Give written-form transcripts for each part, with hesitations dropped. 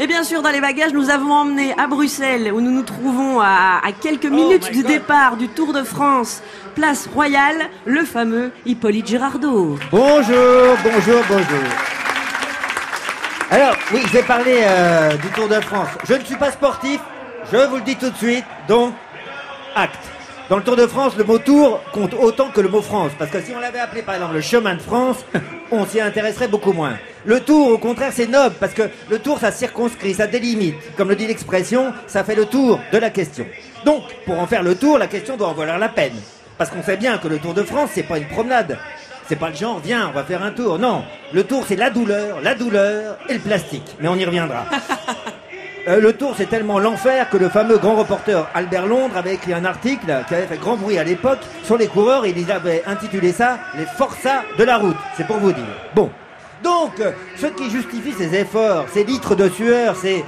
Et bien sûr, dans les bagages, nous avons emmené à Bruxelles, où nous nous trouvons à quelques minutes du départ du Tour de France, place Royale, le fameux Hippolyte Girardot. Bonjour. Alors, oui, je vais parler du Tour de France. Je ne suis pas sportif, je vous le dis tout de suite, donc, acte. Dans le Tour de France, le mot Tour compte autant que le mot France. Parce que si on l'avait appelé par exemple le chemin de France, on s'y intéresserait beaucoup moins. Le Tour, au contraire, c'est noble. Parce que le Tour, ça circonscrit, ça délimite. Comme le dit l'expression, ça fait le tour de la question. Donc, pour en faire le tour, la question doit en valoir la peine. Parce qu'on sait bien que le Tour de France, c'est pas une promenade. C'est pas le genre, viens, on va faire un tour. Non, le Tour, c'est la douleur et le plastique. Mais on y reviendra. Le Tour, c'est tellement l'enfer que le fameux grand reporter Albert Londres avait écrit un article qui avait fait grand bruit à l'époque sur les coureurs et il avait intitulé ça « Les forçats de la route ». C'est pour vous dire. Bon. Donc, ce qui justifie ces efforts, ces litres de sueur, ces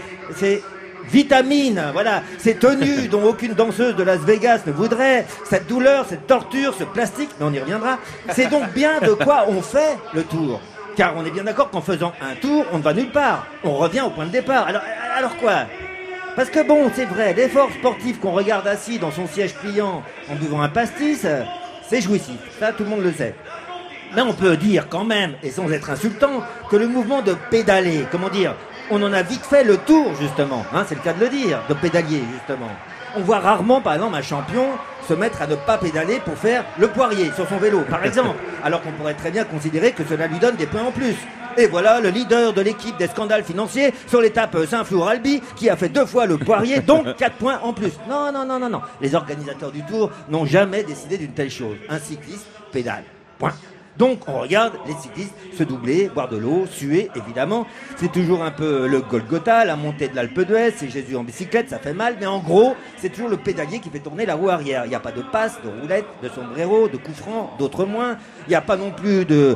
vitamines, voilà, ces tenues dont aucune danseuse de Las Vegas ne voudrait, cette douleur, cette torture, ce plastique, mais on y reviendra, c'est donc bien de quoi on fait le Tour. Car on est bien d'accord qu'en faisant un tour, on ne va nulle part. On revient au point de départ. Alors quoi? Parce que bon, c'est vrai, l'effort sportif qu'on regarde assis dans son siège pliant en buvant un pastis, c'est jouissif. Ça, tout le monde le sait. Mais on peut dire quand même, et sans être insultant, que le mouvement de pédaler, comment dire, on en a vite fait le tour, justement. Hein, c'est le cas de le dire, de pédalier, justement. On voit rarement, par exemple, un champion se mettre à ne pas pédaler pour faire le poirier sur son vélo, par exemple. Alors qu'on pourrait très bien considérer que cela lui donne des points en plus. Et voilà le leader de l'équipe des scandales financiers sur l'étape Saint-Flour-Albi qui a fait 2 fois le poirier, donc 4 points en plus. Non. Les organisateurs du Tour n'ont jamais décidé d'une telle chose. Un cycliste pédale. Point. Donc on regarde les cyclistes se doubler, boire de l'eau, suer, évidemment. C'est toujours un peu le Golgotha, la montée de l'Alpe d'Huez, c'est Jésus en bicyclette, ça fait mal. Mais en gros, c'est toujours le pédalier qui fait tourner la roue arrière. Il n'y a pas de passe, de roulette, de sombrero, de coup franc, d'autres moins. Il n'y a pas non plus de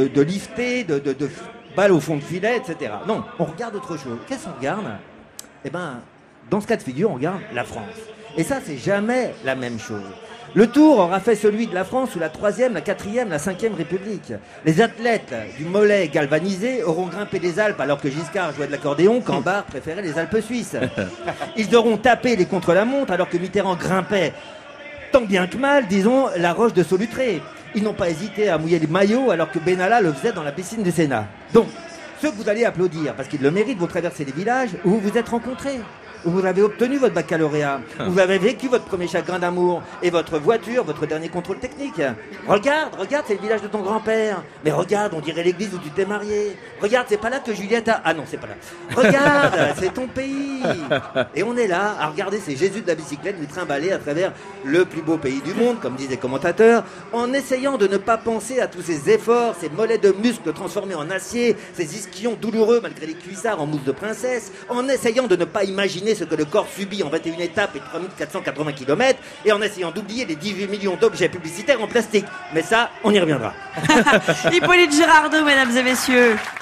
lifté, de balle au fond de filet, etc. Non, on regarde autre chose. Qu'est-ce qu'on regarde? Eh ben, dans ce cas de figure, on regarde la France. Et ça, c'est jamais la même chose. Le Tour aura fait celui de la France sous la 3e, la 4e, la 5e République. Les athlètes du mollet galvanisé auront grimpé les Alpes alors que Giscard jouait de l'accordéon, Cambard préférait les Alpes suisses. Ils auront tapé les contre-la-montre alors que Mitterrand grimpait tant bien que mal, disons, la roche de Solutré. Ils n'ont pas hésité à mouiller les maillots alors que Benalla le faisait dans la piscine du Sénat. Donc, ceux que vous allez applaudir parce qu'ils le méritent, vous traversez les villages où vous vous êtes rencontrés. Où vous avez obtenu votre baccalauréat, où vous avez vécu votre premier chagrin d'amour et votre voiture, votre dernier contrôle technique. Regarde, c'est le village de ton grand-père. Mais regarde, on dirait l'église où tu t'es marié. Regarde, c'est pas là que Juliette a... Ah non, c'est pas là. Regarde, c'est ton pays. Et on est là à regarder ces Jésus de la bicyclette lui trimballer à travers le plus beau pays du monde, comme disent les commentateurs, en essayant de ne pas penser à tous ces efforts, ces mollets de muscles transformés en acier, ces ischions douloureux malgré les cuissards en mousse de princesse, en essayant de ne pas imaginer ce que le corps subit en 21 étapes et 3480 km, et en essayant d'oublier les 18 millions d'objets publicitaires en plastique. Mais ça, on y reviendra. Hippolyte Girardot, mesdames et messieurs.